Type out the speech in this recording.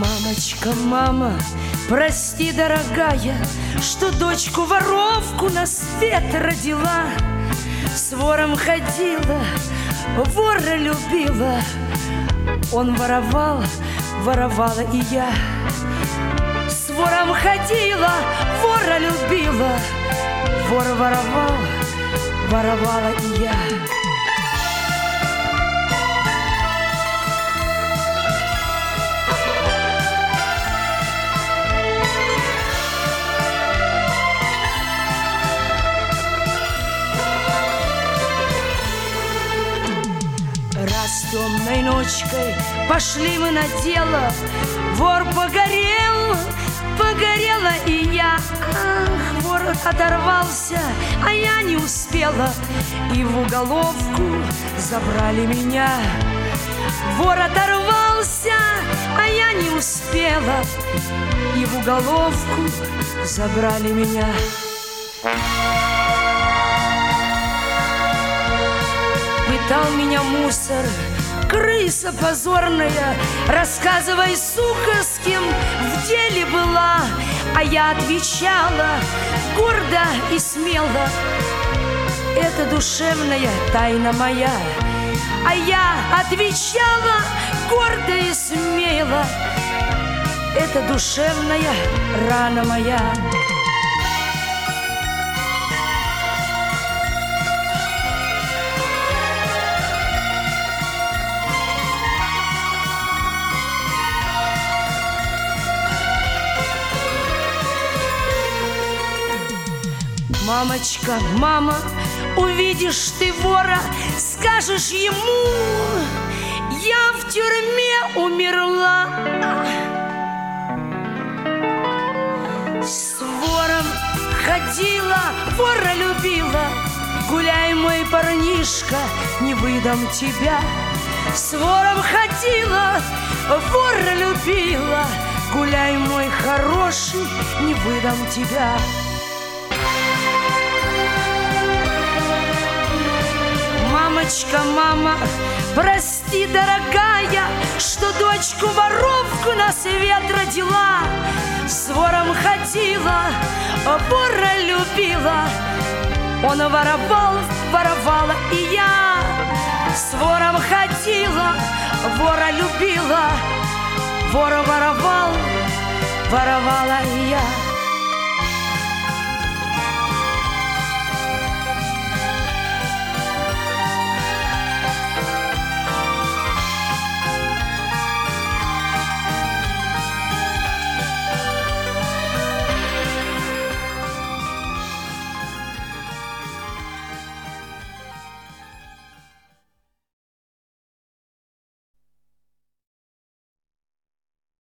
Мамочка, мама, прости, дорогая, что дочку-воровку на свет родила. С вором ходила, вора любила. Он воровал, воровала и я. С вором ходила, вора любила. Вор воровал, воровала и я. Раз темной ночкой пошли мы на дело, вор погорел, погорела и я. Ах, вор оторвался, а я не успела, и в уголовку забрали меня. Вор оторвался, а я не успела, и в уголовку забрали меня. Пытал меня мусор, крыса позорная, рассказывай, сука, с кем в деле была. А я отвечала гордо и смело: это душевная тайна моя. А я отвечала гордо и смело: это душевная рана моя. Мамочка, мама, увидишь ты вора, скажешь ему: я в тюрьме умерла. С вором ходила, вора любила. Гуляй, мой парнишка, не выдам тебя. С вором ходила, вора любила. Гуляй, мой хороший, не выдам тебя. Мамочка, мама, прости, дорогая, что дочку-воровку на свет родила. С вором ходила, вора любила. Он воровал, воровала и я. С вором ходила, вора любила. Вора воровал, воровала и я.